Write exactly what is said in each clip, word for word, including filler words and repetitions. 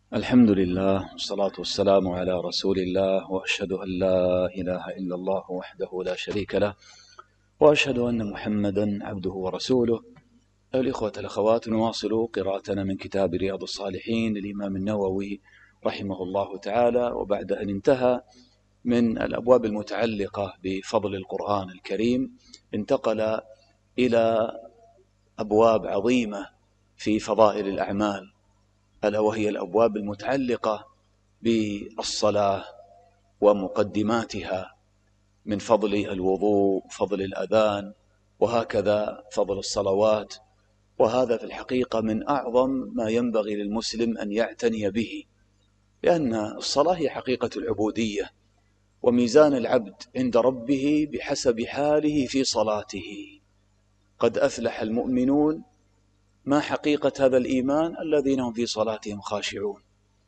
الحمد لله والصلاة والسلام على رسول الله، وأشهد أن لا إله إلا الله وحده لا شريك له، وأشهد أن محمدا عبده ورسوله. أيها الإخوة الأخوات، نواصل قراءتنا من كتاب رياض الصالحين للإمام النووي رحمه الله تعالى، وبعد أن انتهى من الأبواب المتعلقة بفضل القرآن الكريم انتقل إلى أبواب عظيمة في فضائل الأعمال، ألا وهي الأبواب المتعلقة بالصلاة ومقدماتها من فضل الوضوء، فضل الأذان، وهكذا فضل الصلوات. وهذا في الحقيقة من أعظم ما ينبغي للمسلم أن يعتني به، لأن الصلاة هي حقيقة العبودية، وميزان العبد عند ربه بحسب حاله في صلاته. قد أفلح المؤمنون. ما حقيقة هذا الإيمان؟ الذين هم في صلاتهم خاشعون.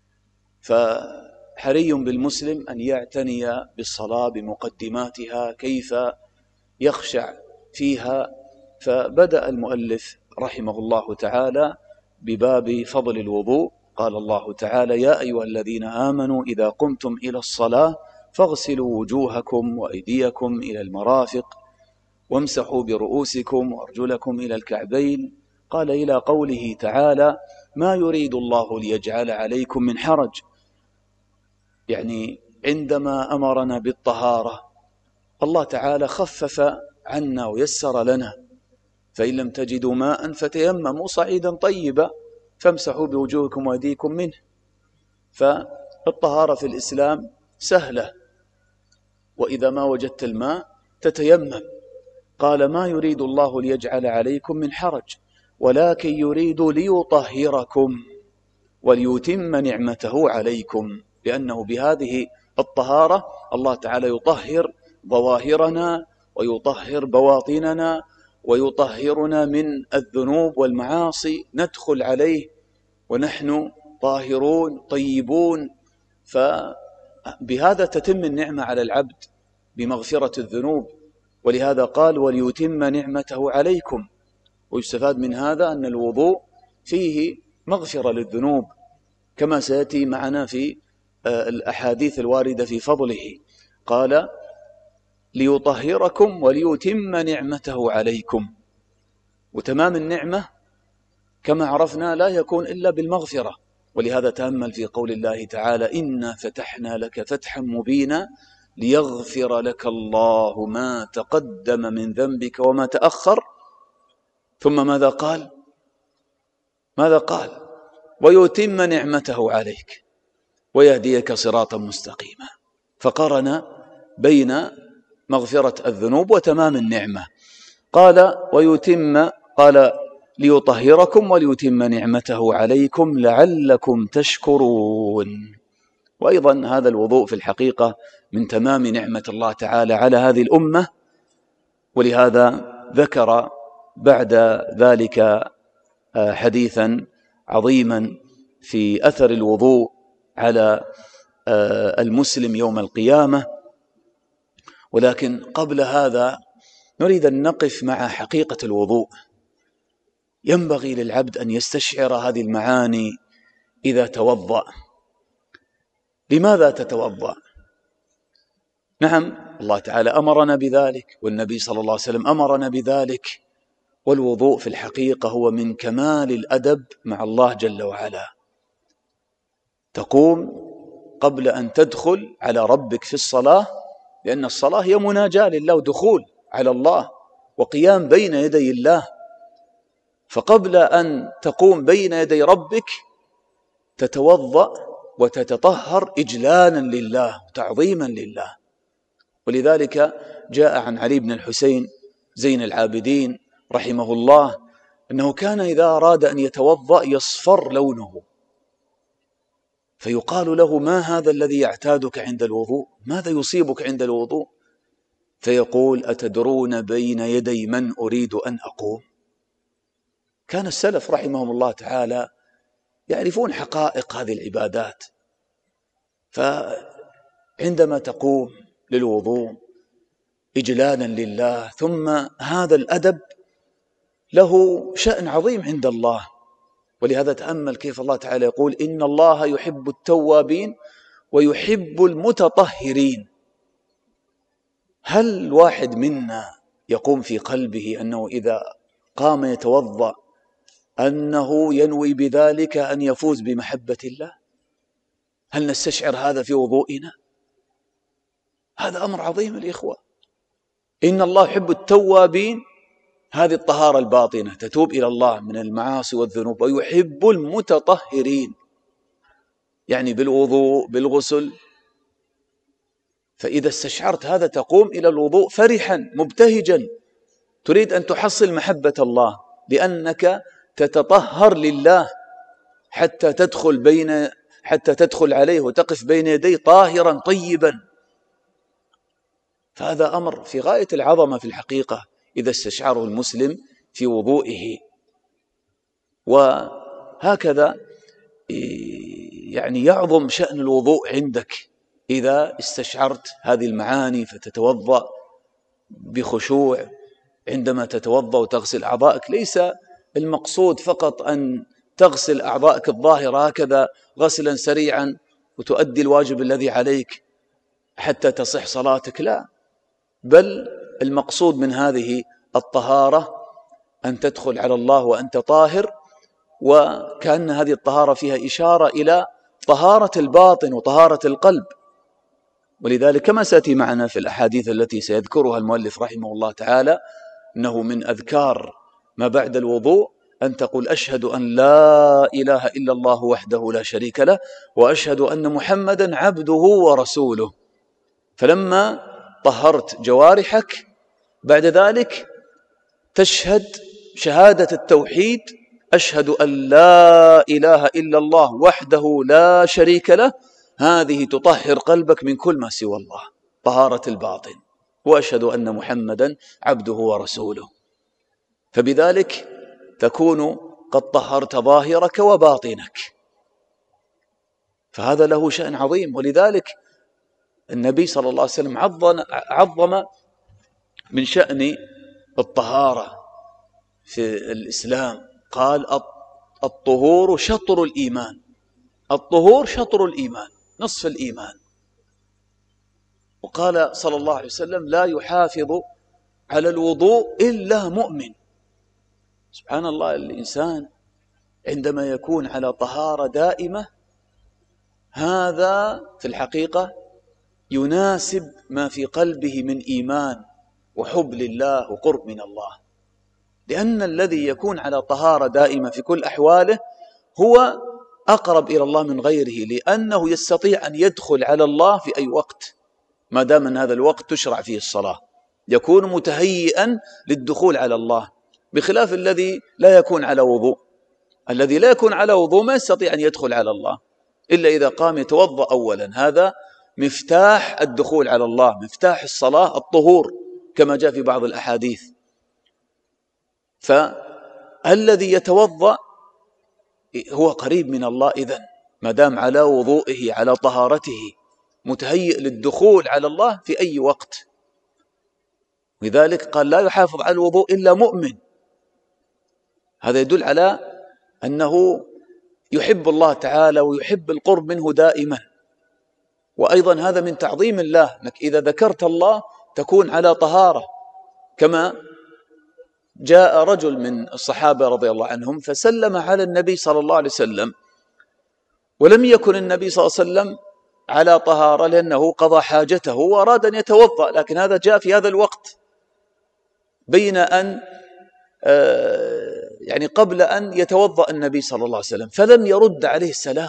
فحري بالمسلم أن يعتني بالصلاة بمقدماتها، كيف يخشع فيها. فبدأ المؤلف رحمه الله تعالى بباب فضل الوضوء. قال الله تعالى: يا أيها الذين آمنوا إذا قمتم إلى الصلاة فاغسلوا وجوهكم وأيديكم إلى المرافق وامسحوا برؤوسكم وأرجلكم إلى الكعبين. قال إلى قوله تعالى: ما يريد الله ليجعل عليكم من حرج. يعني عندما أمرنا بالطهارة الله تعالى خفف عنا ويسر لنا، فإن لم تجدوا ماء فتيمموا صعيدا طيبا فامسحوا بوجوهكم وأيديكم منه. فالطهارة في الإسلام سهلة، وإذا ما وجدت الماء تتيمم. قال: ما يريد الله ليجعل عليكم من حرج ولكن يريد ليطهركم وليتم نعمته عليكم، لأنه بهذه الطهارة الله تعالى يطهر ظواهرنا ويطهر بواطننا ويطهرنا من الذنوب والمعاصي، ندخل عليه ونحن طاهرون طيبون. فبهذا تتم النعمة على العبد بمغفرة الذنوب، ولهذا قال: وليتم نعمته عليكم. ويستفاد من هذا أن الوضوء فيه مغفرة للذنوب، كما سيأتي معنا في الأحاديث الواردة في فضله. قال: ليطهركم وليتم نعمته عليكم. وتمام النعمة كما عرفنا لا يكون إلا بالمغفرة، ولهذا تأمل في قول الله تعالى: إنا فتحنا لك فتحا مبينا ليغفر لك الله ما تقدم من ذنبك وما تأخر. ثم ماذا قال؟ ماذا قال؟ ويتم نعمته عليك ويهديك صراطا مستقيما. فقارن بين مغفرة الذنوب وتمام النعمة. قال: ويتم قال ليطهركم وليتم نعمته عليكم لعلكم تشكرون. وأيضا هذا الوضوء في الحقيقة من تمام نعمة الله تعالى على هذه الأمة، ولهذا ذكر بعد ذلك حديثا عظيما في أثر الوضوء على المسلم يوم القيامة. ولكن قبل هذا نريد أن نقف مع حقيقة الوضوء. ينبغي للعبد أن يستشعر هذه المعاني إذا توضأ. لماذا تتوضأ؟ نعم، الله تعالى أمرنا بذلك، والنبي صلى الله عليه وسلم أمرنا بذلك. والوضوء في الحقيقة هو من كمال الأدب مع الله جل وعلا. تقوم قبل أن تدخل على ربك في الصلاة، لأن الصلاة هي مناجاة لله ودخول على الله وقيام بين يدي الله. فقبل أن تقوم بين يدي ربك تتوضأ وتتطهر إجلالا لله تعظيما لله. ولذلك جاء عن علي بن الحسين زين العابدين رحمه الله أنه كان إذا أراد أن يتوضأ يصفر لونه، فيقال له: ما هذا الذي يعتادك عند الوضوء؟ ماذا يصيبك عند الوضوء؟ فيقول: أتدرون بين يدي من أريد أن أقوم؟ كان السلف رحمهم الله تعالى يعرفون حقائق هذه العبادات. فعندما تقوم للوضوء إجلالا لله، ثم هذا الأدب له شأن عظيم عند الله. ولهذا تأمل كيف الله تعالى يقول إن الله يحب التوابين ويحب المتطهرين. هل الواحد منا يقوم في قلبه أنه إذا قام يتوضأ أنه ينوي بذلك أن يفوز بمحبة الله؟ هل نستشعر هذا في وضوئنا؟ هذا أمر عظيم الإخوة. إن الله يحب التوابين، هذه الطهارة الباطنة تتوب إلى الله من المعاصي والذنوب، ويحب المتطهرين يعني بالوضوء بالغسل. فإذا استشعرت هذا تقوم إلى الوضوء فرحا مبتهجا، تريد أن تحصل محبة الله لأنك تتطهر لله حتى تدخل بين حتى تدخل عليه وتقف بين يديه طاهرا طيبا. فهذا أمر في غاية العظمة في الحقيقة إذا استشعره المسلم في وضوئه. وهكذا يعني يعظم شأن الوضوء عندك إذا استشعرت هذه المعاني، فتتوضأ بخشوع. عندما تتوضأ وتغسل أعضائك ليس المقصود فقط أن تغسل أعضائك الظاهرة هكذا غسلا سريعا وتؤدي الواجب الذي عليك حتى تصح صلاتك، لا، بل المقصود من هذه الطهارة أن تدخل على الله وأنت طاهر، وكأن هذه الطهارة فيها إشارة إلى طهارة الباطن وطهارة القلب. ولذلك كما سيأتي معنا في الأحاديث التي سيذكرها المؤلف رحمه الله تعالى أنه من أذكار ما بعد الوضوء أن تقول أشهد أن لا إله إلا الله وحده لا شريك له وأشهد أن محمدا عبده ورسوله. فلما طهرت جوارحك بعد ذلك تشهد شهادة التوحيد، أشهد أن لا إله إلا الله وحده لا شريك له، هذه تطهر قلبك من كل ما سوى الله، طهارة الباطن. وأشهد أن محمدا عبده ورسوله، فبذلك تكون قد طهرت ظاهرك وباطنك. فهذا له شأن عظيم. ولذلك النبي صلى الله عليه وسلم عظم من شأن الطهارة في الإسلام، قال الطهور شطر الإيمان. الطهور شطر الإيمان، نصف الإيمان. وقال صلى الله عليه وسلم لا يحافظ على الوضوء إلا مؤمن. سبحان الله، الإنسان عندما يكون على طهارة دائمة هذا في الحقيقة يناسب ما في قلبه من إيمان وحب لله وقرب من الله، لأن الذي يكون على طهارة دائمة في كل أحواله هو أقرب إلى الله من غيره، لأنه يستطيع أن يدخل على الله في أي وقت ما دام أن هذا الوقت تشرع فيه الصلاة، يكون متهيئا للدخول على الله، بخلاف الذي لا يكون على وضوء. الذي لا يكون على وضوء ما يستطيع أن يدخل على الله إلا إذا قام يتوضأ أولا. هذا مفتاح الدخول على الله، مفتاح الصلاة الطهور كما جاء في بعض الأحاديث. فالذي يتوضأ هو قريب من الله إذن ما دام على وضوئه على طهارته، متهيئ للدخول على الله في أي وقت. لذلك قال لا يحافظ على الوضوء إلا مؤمن. هذا يدل على أنه يحب الله تعالى ويحب القرب منه دائما. وأيضا هذا من تعظيم الله، أنك إذا ذكرت الله تكون على طهارة. كما جاء رجل من الصحابة رضي الله عنهم فسلم على النبي صلى الله عليه وسلم، ولم يكن النبي صلى الله عليه وسلم على طهارة لأنه قضى حاجته وأراد أن يتوضأ، لكن هذا جاء في هذا الوقت بين أن يعني قبل أن يتوضأ النبي صلى الله عليه وسلم، فلم يرد عليه السلام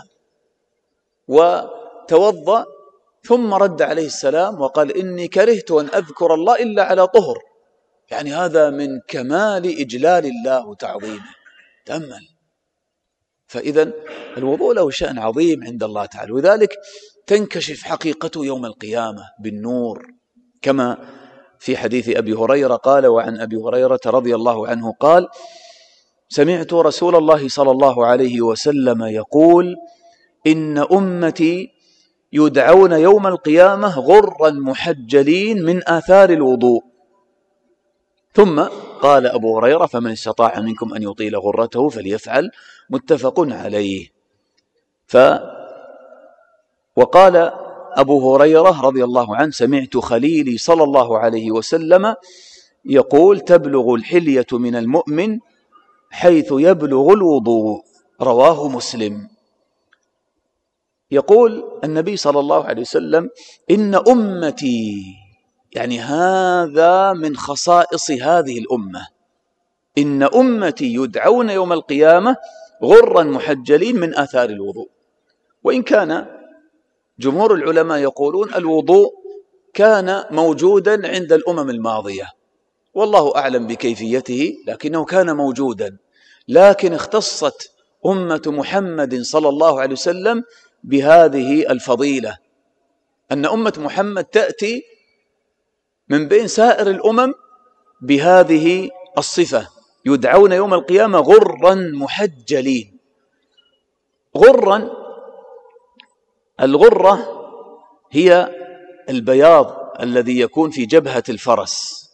وتوضأ ثم رد عليه السلام وقال إني كرهت أن أذكر الله إلا على طهر. يعني هذا من كمال إجلال الله وتعظيمه. تأمل. فإذا الوضوء له شأن عظيم عند الله تعالى، وذلك تنكشف حقيقته يوم القيامة بالنور، كما في حديث أبي هريرة قال: وعن أبي هريرة رضي الله عنه قال: سمعت رسول الله صلى الله عليه وسلم يقول: إن أمتي يدعون يوم القيامة غرا محجلين من آثار الوضوء، ثم قال أبو هريرة: فمن استطاع منكم أن يطيل غرته فليفعل، متفق عليه. ف وقال أبو هريرة رضي الله عنه: سمعت خليلي صلى الله عليه وسلم يقول: تبلغ الحلية من المؤمن حيث يبلغ الوضوء. رواه مسلم. يقول النبي صلى الله عليه وسلم: إن أمتي، يعني هذا من خصائص هذه الأمة، إن أمتي يدعون يوم القيامة غرا محجلين من آثار الوضوء. وإن كان جمهور العلماء يقولون الوضوء كان موجودا عند الأمم الماضية، والله أعلم بكيفيته، لكنه كان موجودا، لكن اختصت أمة محمد صلى الله عليه وسلم بهذه الفضيلة، أن أمة محمد تأتي من بين سائر الأمم بهذه الصفة: يدعون يوم القيامة غرا محجلين. غرا، الغرة هي البياض الذي يكون في جبهة الفرس،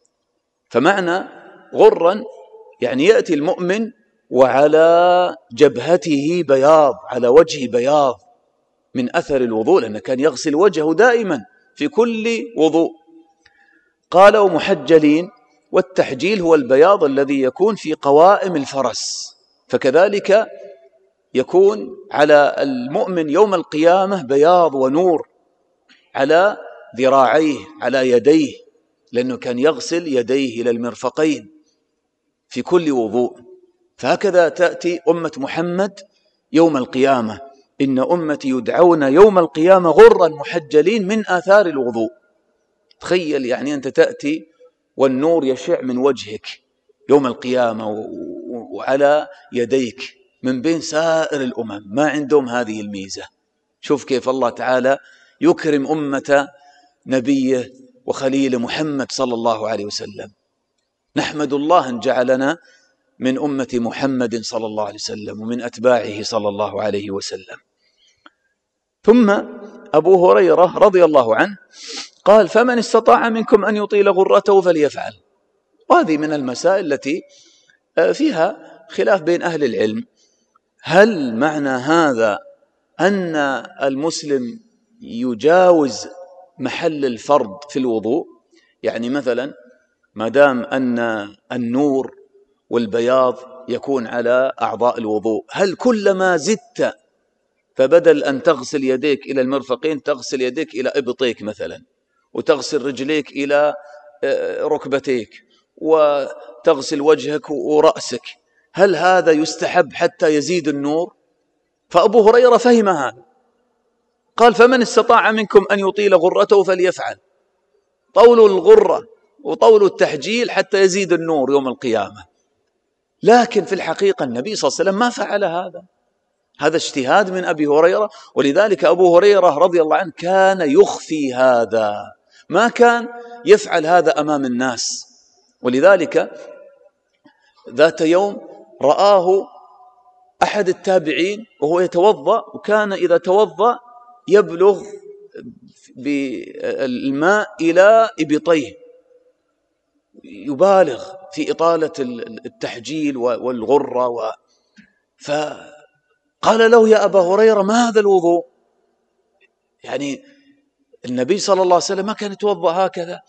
فمعنى غرا يعني يأتي المؤمن وعلى جبهته بياض، على وجهه بياض من أثر الوضوء، لأنه كان يغسل وجهه دائما في كل وضوء. قال: ومحجلين، والتحجيل هو البياض الذي يكون في قوائم الفرس، فكذلك يكون على المؤمن يوم القيامة بياض ونور على ذراعيه، على يديه، لأنه كان يغسل يديه إلى المرفقين في كل وضوء. فهكذا تأتي أمة محمد يوم القيامة: إن أمتي يدعون يوم القيامة غرا محجلين من آثار الوضوء. تخيل يعني أنت تأتي والنور يشع من وجهك يوم القيامة وعلى يديك من بين سائر الأمم، ما عندهم هذه الميزة. شوف كيف الله تعالى يكرم أمة نبيه وخليل محمد صلى الله عليه وسلم. نحمد الله أن جعلنا من أمة محمد صلى الله عليه وسلم ومن أتباعه صلى الله عليه وسلم. ثم أبو هريرة رضي الله عنه قال: فمن استطاع منكم أن يطيل غرته فليفعل. وهذه من المسائل التي فيها خلاف بين أهل العلم: هل معنى هذا أن المسلم يجاوز محل الفرض في الوضوء؟ يعني مثلا ما دام أن النور والبياض يكون على أعضاء الوضوء، هل كلما زدت فبدل أن تغسل يديك إلى المرفقين تغسل يديك إلى إبطيك مثلا، وتغسل رجليك إلى ركبتيك، وتغسل وجهك ورأسك، هل هذا يستحب حتى يزيد النور؟ فأبو هريرة فهم هذا، قال: فمن استطاع منكم أن يطيل غرته فليفعل. طول الغرة وطول التحجيل حتى يزيد النور يوم القيامة. لكن في الحقيقة النبي صلى الله عليه وسلم ما فعل هذا، هذا اجتهاد من أبي هريرة، ولذلك أبو هريرة رضي الله عنه كان يخفي هذا، ما كان يفعل هذا أمام الناس. ولذلك ذات يوم رآه أحد التابعين وهو يتوضأ، وكان إذا توضأ يبلغ بالماء إلى إبطيه، يبالغ في إطالة التحجيل والغرة و... فقال له: يا أبا هريرة ما هذا الوضوء؟ يعني النبي صلى الله عليه وسلم ما كان يتوضأ هكذا.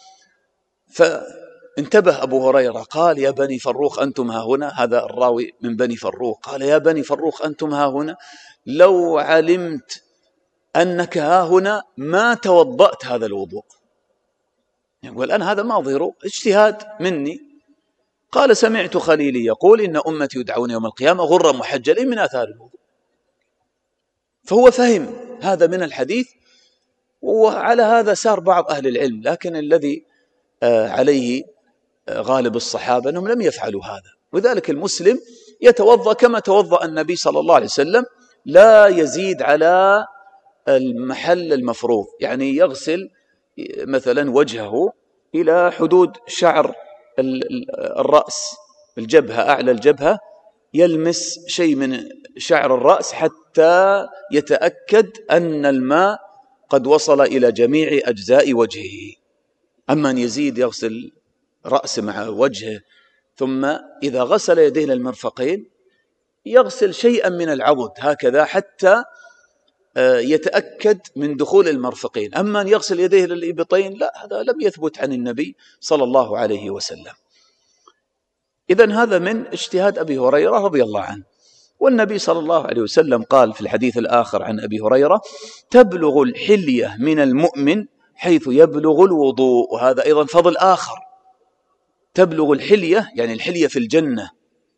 فانتبه أبو هريرة قال: يا بني فروخ أنتم ها هنا، هذا الراوي من بني فروخ، قال: يا بني فروخ أنتم ها هنا، لو علمت أنك ها هنا ما توضأت هذا الوضوء. يقول الآن هذا ما ظهره اجتهاد مني. قال: سمعت خليلي يقول: إن أمتي يدعون يوم القيامة غرا محجلين من آثار الوضوء. فهو فهم هذا من الحديث، وعلى هذا سار بعض أهل العلم، لكن الذي عليه غالب الصحابة أنهم لم يفعلوا هذا. وذلك المسلم يتوضأ كما توضأ النبي صلى الله عليه وسلم، لا يزيد على المحل المفروض، يعني يغسل مثلا وجهه إلى حدود شعر الرأس، الجبهة، أعلى الجبهة، يلمس شيء من شعر الرأس حتى يتأكد أن الماء قد وصل إلى جميع أجزاء وجهه. أما أن يزيد يغسل رأسه مع وجهه، ثم إذا غسل يديه للمرفقين يغسل شيئا من العضد هكذا حتى يتأكد من دخول المرفقين. أما أن يغسل يديه للإبطين لا، هذا لم يثبت عن النبي صلى الله عليه وسلم. إذن هذا من اجتهاد أبي هريرة رضي الله عنه. والنبي صلى الله عليه وسلم قال في الحديث الآخر عن أبي هريرة: تبلغ الحلية من المؤمن حيث يبلغ الوضوء. وهذا أيضا فضل آخر. تبلغ الحلية يعني الحلية في الجنة،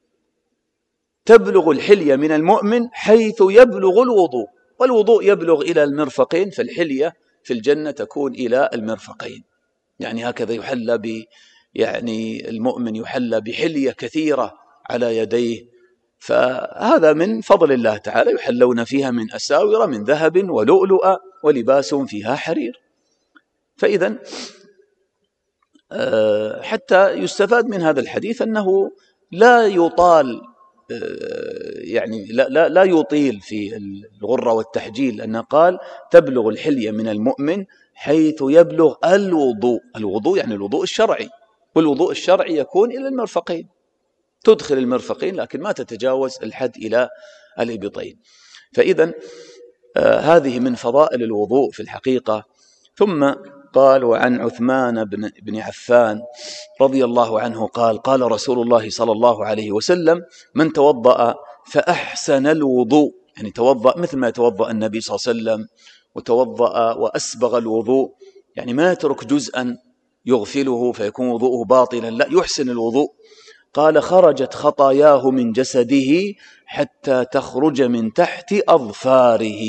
تبلغ الحلية من المؤمن حيث يبلغ الوضوء، والوضوء يبلغ إلى المرفقين، فالحلية في الجنة تكون إلى المرفقين. يعني هكذا يحلى ب يعني المؤمن يحلى بحلية كثيرة على يديه. فهذا من فضل الله تعالى، يحلون فيها من أساور من ذهب ولؤلؤ ولباسهم فيها حرير. فإذا حتى يستفاد من هذا الحديث أنه لا يطال، يعني لا, لا, لا يطيل في الغرة والتحجيل، أنه قال تبلغ الحلية من المؤمن حيث يبلغ الوضوء. الوضوء يعني الوضوء الشرعي، والوضوء الشرعي يكون إلى المرفقين، تدخل المرفقين لكن ما تتجاوز الحد إلى الإبطين. فإذا آه هذه من فضائل الوضوء في الحقيقة. ثم قال: وعن عثمان بن, بن عفان رضي الله عنه قال: قال رسول الله صلى الله عليه وسلم: من توضأ فأحسن الوضوء، يعني توضأ مثل ما يتوضأ النبي صلى الله عليه وسلم، وتوضأ وأسبغ الوضوء، يعني ما يترك جزءا يغفله فيكون وضوءه باطلا، لا، يحسن الوضوء. قال: خرجت خطاياه من جسده حتى تخرج من تحت أظفاره.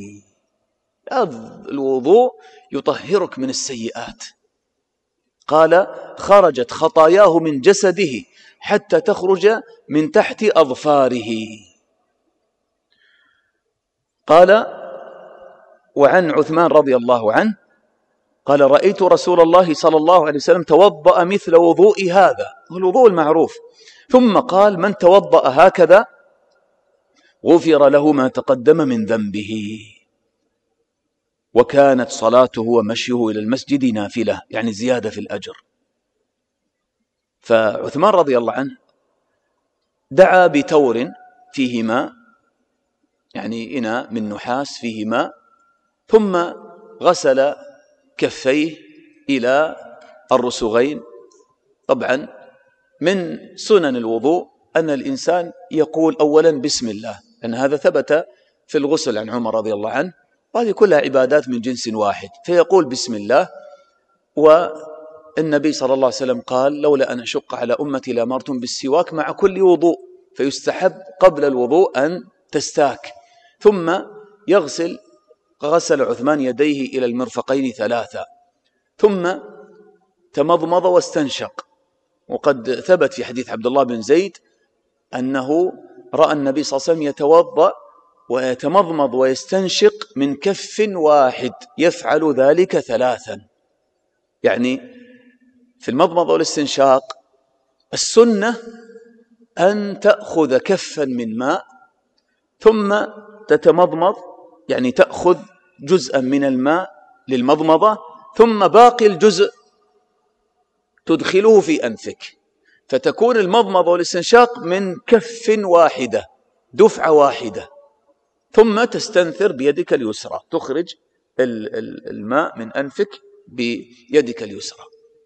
الوضوء يطهرك من السيئات. قال: خرجت خطاياه من جسده حتى تخرج من تحت أظفاره. قال: وعن عثمان رضي الله عنه قال: رأيت رسول الله صلى الله عليه وسلم توضأ مثل وضوء هذا، الوضوء المعروف، ثم قال: من توضأ هكذا غفر له ما تقدم من ذنبه، وكانت صلاته ومشيه إلى المسجد نافلة، يعني زيادة في الأجر. فعثمان رضي الله عنه دعا بتور فيه ماء، يعني إناء من نحاس فيه ماء، ثم غسل كفيه إلى الرسغين. طبعا من سنن الوضوء أن الإنسان يقول أولا بسم الله، لأن هذا ثبت في الغسل عن عمر رضي الله عنه، وهذه كلها عبادات من جنس واحد، فيقول بسم الله. والنبي صلى الله عليه وسلم قال: لولا أن أشق على أمتي لأمرتم بالسواك مع كل وضوء، فيستحب قبل الوضوء أن تستاك. ثم يغسل، غسل عثمان يديه إلى المرفقين ثلاثة، ثم تمضمض واستنشق. وقد ثبت في حديث عبد الله بن زيد أنه رأى النبي صلى الله عليه وسلم يتوضأ ويتمضمض ويستنشق من كف واحد، يفعل ذلك ثلاثا. يعني في المضمض والاستنشاق السنة أن تأخذ كفا من ماء ثم تتمضمض، يعني تأخذ جزءا من الماء للمضمضة، ثم باقي الجزء تدخله في أنفك، فتكون المضمضة والاستنشاق من كف واحدة، دفعة واحدة، ثم تستنثر بيدك اليسرى، تخرج الماء من أنفك بيدك اليسرى.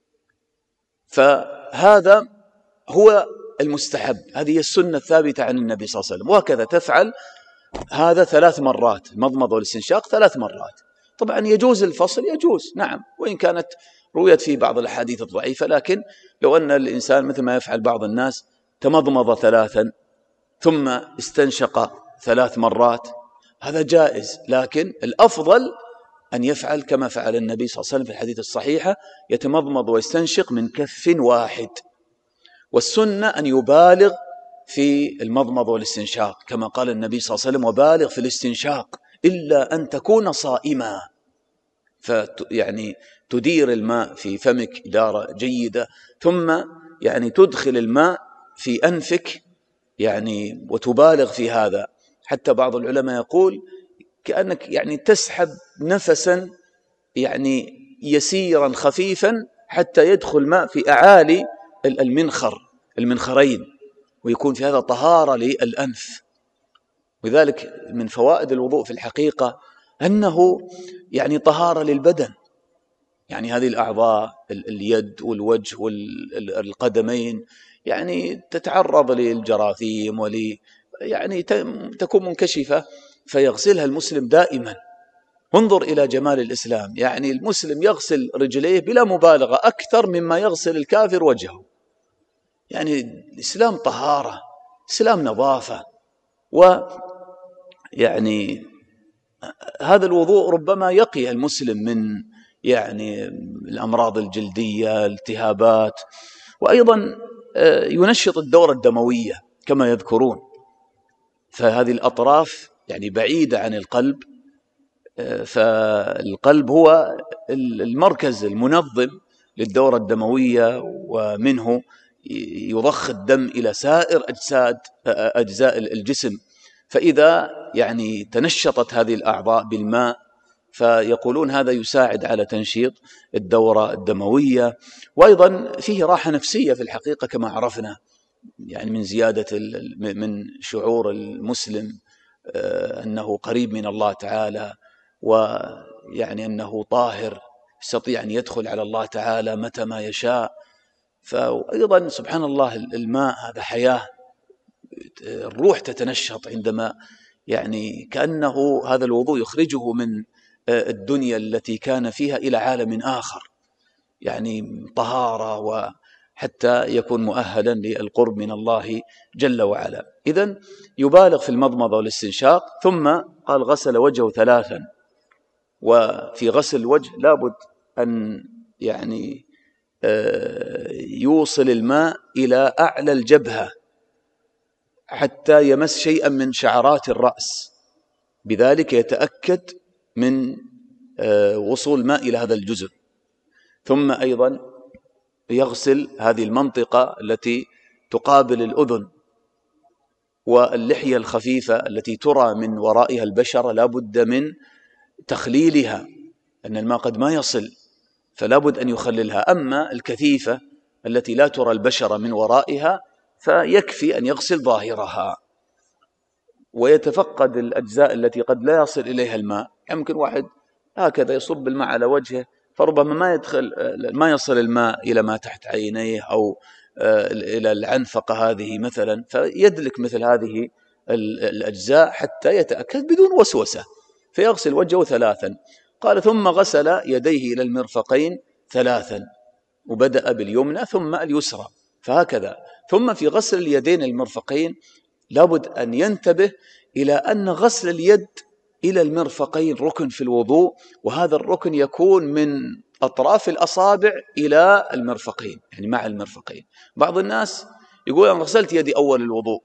فهذا هو المستحب، هذه السنة الثابتة عن النبي صلى الله عليه وسلم، وهكذا تفعل هذا ثلاث مرات، المضمضة والاستنشاق ثلاث مرات. طبعا يجوز الفصل، يجوز نعم، وإن كانت رويت في بعض الأحاديث الضعيفة، لكن لو أن الإنسان مثل ما يفعل بعض الناس تمضمض ثلاثا ثم استنشق ثلاث مرات، هذا جائز، لكن الأفضل أن يفعل كما فعل النبي صلى الله عليه وسلم في الحديث الصحيحة، يتمضمض ويستنشق من كف واحد. والسنة أن يبالغ في المضمض والاستنشاق كما قال النبي صلى الله عليه وسلم: وبالغ في الاستنشاق إلا أن تكون صائما، فيعني تدير الماء في فمك إدارة جيدة، ثم يعني تدخل الماء في أنفك يعني وتبالغ في هذا، حتى بعض العلماء يقول كأنك يعني تسحب نفسا يعني يسيرا خفيفا حتى يدخل ماء في أعالي المنخر المنخرين، ويكون في هذا طهارة للأنف. ولذلك من فوائد الوضوء في الحقيقة أنه يعني طهارة للبدن، يعني هذه الأعضاء اليد والوجه والقدمين يعني تتعرض للجراثيم ولي يعني تكون منكشفة، فيغسلها المسلم دائما. انظر إلى جمال الإسلام، يعني المسلم يغسل رجليه بلا مبالغة أكثر مما يغسل الكافر وجهه. يعني الإسلام طهارة، الإسلام نظافة. ويعني هذا الوضوء ربما يقي المسلم من يعني الأمراض الجلدية، الالتهابات، وأيضا ينشط الدورة الدموية كما يذكرون. فهذه الأطراف يعني بعيدة عن القلب، فالقلب هو المركز المنظم للدورة الدموية، ومنه يضخ الدم إلى سائر أجساد أجزاء الجسم. فإذا يعني تنشطت هذه الأعضاء بالماء فيقولون هذا يساعد على تنشيط الدورة الدموية، وأيضا فيه راحة نفسية في الحقيقة كما عرفنا، يعني من زيادة من شعور المسلم أنه قريب من الله تعالى، ويعني أنه طاهر يستطيع أن يدخل على الله تعالى متى ما يشاء. فأيضا سبحان الله الماء هذا حياة، الروح تتنشط عندما يعني كأنه هذا الوضوء يخرجه من الدنيا التي كان فيها إلى عالم آخر، يعني طهارة، وحتى يكون مؤهلا للقرب من الله جل وعلا. إذن يبالغ في المضمضة والاستنشاق. ثم قال غسل وجهه ثلاثا، وفي غسل الوجه لابد أن يعني يوصل الماء إلى أعلى الجبهة حتى يمس شيئا من شعرات الرأس، بذلك يتأكد من وصول الماء إلى هذا الجزء. ثم أيضا يغسل هذه المنطقة التي تقابل الأذن واللحية الخفيفة التي ترى من ورائها البشرة، لا بد من تخليلها، أن الماء قد ما يصل فلا بد أن يخللها. أما الكثيفة التي لا ترى البشرة من ورائها فيكفي أن يغسل ظاهرها، ويتفقد الأجزاء التي قد لا يصل إليها الماء. يمكن واحد هكذا يصب الماء على وجهه، فربما ما يدخل ما يصل الماء إلى ما تحت عينيه أو إلى العنفقة هذه مثلا، فيدلك مثل هذه الأجزاء حتى يتأكد بدون وسوسة، فيغسل وجهه ثلاثا. قال ثم غسل يديه إلى المرفقين ثلاثا، وبدأ باليمنى ثم اليسرى، فهكذا. ثم في غسل اليدين المرفقين لابد أن ينتبه إلى أن غسل اليد إلى المرفقين ركن في الوضوء، وهذا الركن يكون من أطراف الأصابع إلى المرفقين، يعني مع المرفقين. بعض الناس يقول أنا غسلت يدي أول الوضوء،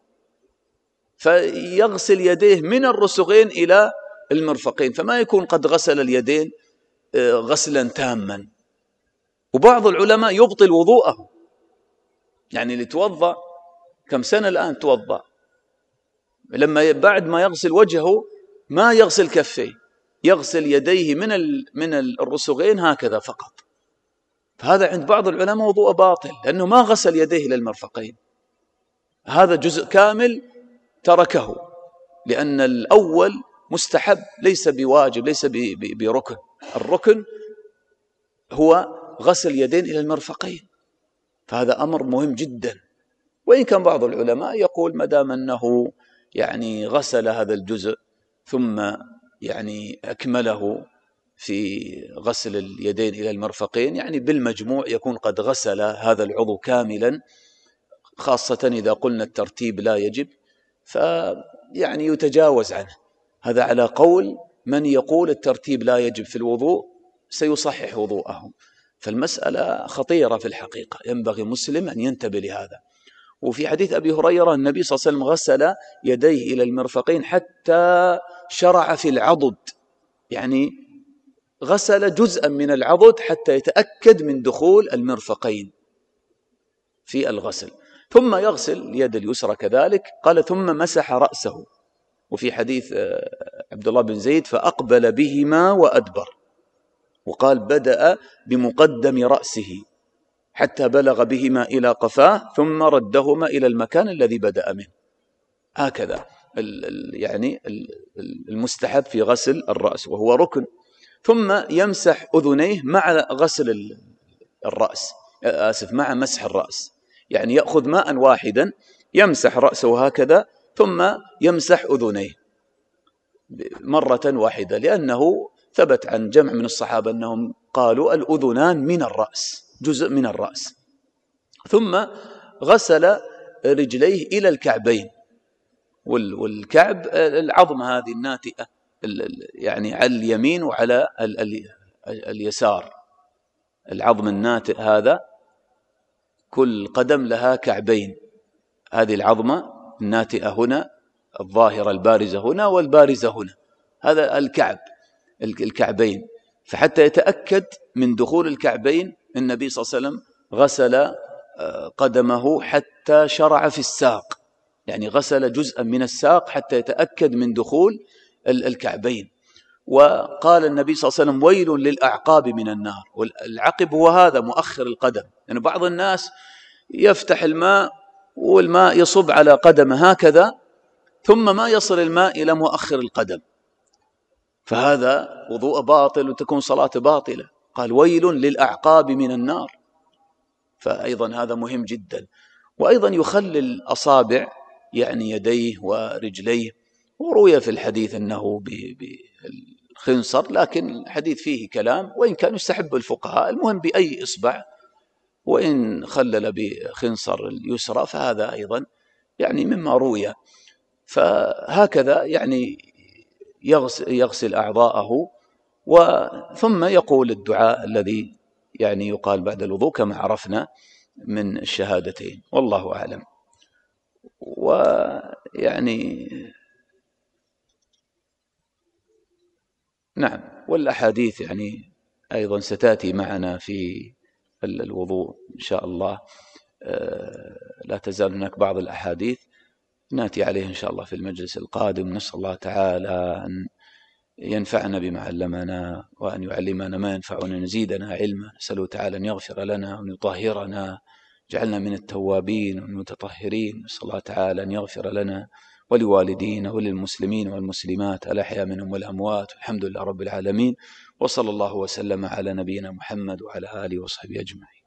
فيغسل يديه من الرسغين إلى المرفقين، فما يكون قد غسل اليدين غسلا تاما. وبعض العلماء يبطل وضوءه، يعني اللي توضأ كم سنة الآن توضأ، لما بعد ما يغسل وجهه ما يغسل كفيه، يغسل يديه من من الرسغين هكذا فقط. فهذا عند بعض العلماء وضوء باطل، لأنه ما غسل يديه إلى المرفقين، هذا جزء كامل تركه، لأن الأول مستحب ليس بواجب ليس بركن. الركن هو غسل يدين إلى المرفقين، فهذا أمر مهم جدا. وإن كان بعض العلماء يقول ما دام أنه يعني غسل هذا الجزء ثم يعني أكمله في غسل اليدين إلى المرفقين، يعني بالمجموع يكون قد غسل هذا العضو كاملا، خاصة إذا قلنا الترتيب لا يجب فيعني يتجاوز عنه. هذا على قول من يقول الترتيب لا يجب في الوضوء سيصحح وضوءه. فالمسألة خطيرة في الحقيقة، ينبغي مسلم أن ينتبه لهذا. وفي حديث أبي هريرة النبي صلى الله عليه وسلم غسل يديه إلى المرفقين حتى شرع في العضد، يعني غسل جزءا من العضد حتى يتأكد من دخول المرفقين في الغسل. ثم يغسل اليد اليسرى كذلك. قال ثم مسح رأسه، وفي حديث عبد الله بن زيد فأقبل بهما وأدبر، وقال بدأ بمقدم رأسه، حتى بلغ بهما إلى قفاه ثم ردهما إلى المكان الذي بدأ منه. هكذا يعني المستحب في غسل الرأس وهو ركن. ثم يمسح أذنيه مع غسل الرأس، آسف مع مسح الرأس، يعني يأخذ ماء واحدا يمسح رأسه هكذا ثم يمسح أذنيه مرة واحدة، لأنه ثبت عن جمع من الصحابة أنهم قالوا الأذنان من الرأس، جزء من الرأس. ثم غسل رجليه إلى الكعبين، والكعب العظمة هذه الناتئة يعني على اليمين وعلى اليسار، العظم الناتئ هذا كل قدم لها كعبين، هذه العظمة الناتئة هنا، الظاهرة البارزة هنا والبارزة هنا، هذا الكعب الكعبين. فحتى يتأكد من دخول الكعبين النبي صلى الله عليه وسلم غسل قدمه حتى شرع في الساق، يعني غسل جزءا من الساق حتى يتأكد من دخول الكعبين. وقال النبي صلى الله عليه وسلم ويل للأعقاب من النار، والعقب هو هذا مؤخر القدم، يعني بعض الناس يفتح الماء والماء يصب على قدمه هكذا ثم ما يصل الماء إلى مؤخر القدم، فهذا وضوء باطل وتكون صلاة باطلة. قال ويل للأعقاب من النار، فأيضا هذا مهم جدا. وأيضا يخلل أصابع يعني يديه ورجليه، وروي في الحديث أنه بالخنصر، لكن الحديث فيه كلام وإن كان يستحب الفقهاء، المهم بأي إصبع، وإن خلل بخنصر اليسرى فهذا أيضا يعني مما روي. فهكذا يعني يغسل, يغسل أعضاءه، وثم يقول الدعاء الذي يعني يقال بعد الوضوء كما عرفنا من الشهادتين، والله أعلم. ويعني نعم، والأحاديث يعني أيضا ستأتي معنا في الوضوء إن شاء الله، لا تزال هناك بعض الأحاديث نأتي عليه إن شاء الله في المجلس القادم. نسأل الله تعالى أن ينفعنا بما علمنا وأن يعلمنا ما ينفعنا، نزيدنا علما. نسأله تعالى أن يغفر لنا وأن يطهرنا، جعلنا من التوابين والمتطهرين. نسأل الله تعالى أن يغفر لنا ولوالدينا وللمسلمين والمسلمات الأحياء منهم والأموات، الحمد لله رب العالمين، وصلى الله وسلم على نبينا محمد وعلى آله وصحبه أجمعين.